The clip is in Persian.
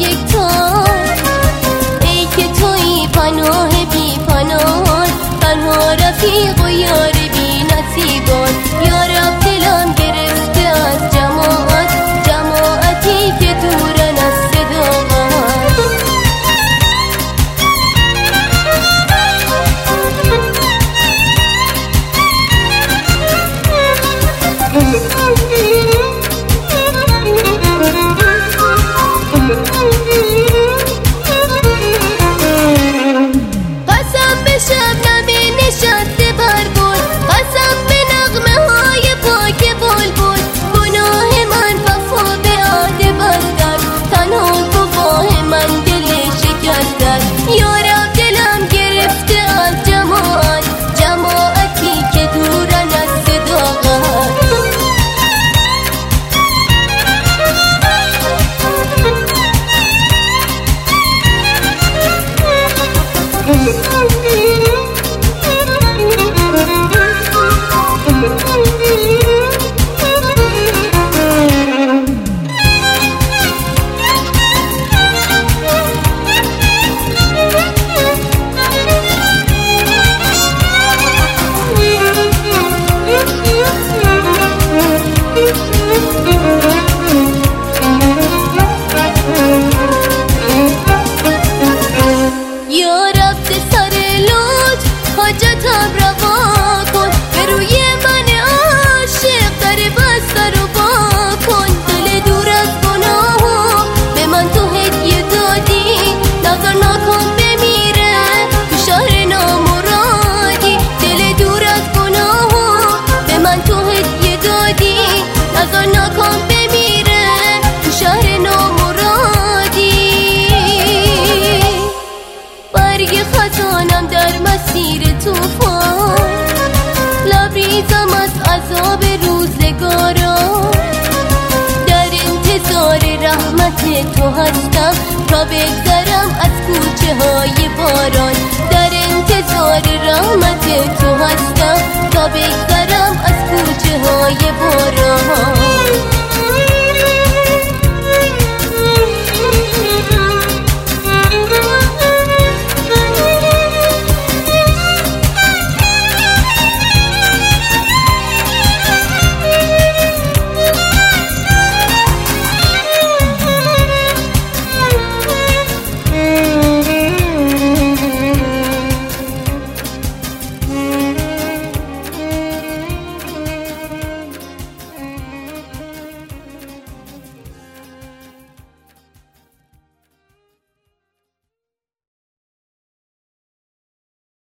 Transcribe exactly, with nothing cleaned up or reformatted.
یکتا، ای که تویی پناه بی پناهان، تنها رفیق و یار بی نصیبان. یا رب دلم گرفته از جماعت، جماعتی که دورن از صداقت. قسم به شبنم نشسته بر گل، قسم به نغمه های پاک بلبل. گناه من وفا به عهد بستن، تنها گواه من دل شکستن. یا رب دلم گرفته از جماعت، جماعتی که دورن از صداقت. یا رب به سر لطف حاجتم روا کن، به روی من عاشق در بسته رو با کن. دل دور از گناه به من تو هدیه دادی، نظر نکن بمیره تو شهر نامرادی. دل دور از گناه به من تو هدیه دادی، نظر نکن بمیره تو شهر نامرادی. برگ خزانم در مسیر طوفان، لبریزم از عذاب روزگاران. در انتظار رحمت تو هستم تا بگذرم از کوچه های باران. در انتظار رحمت تو هستم تا بگذرم از کوچه های باران.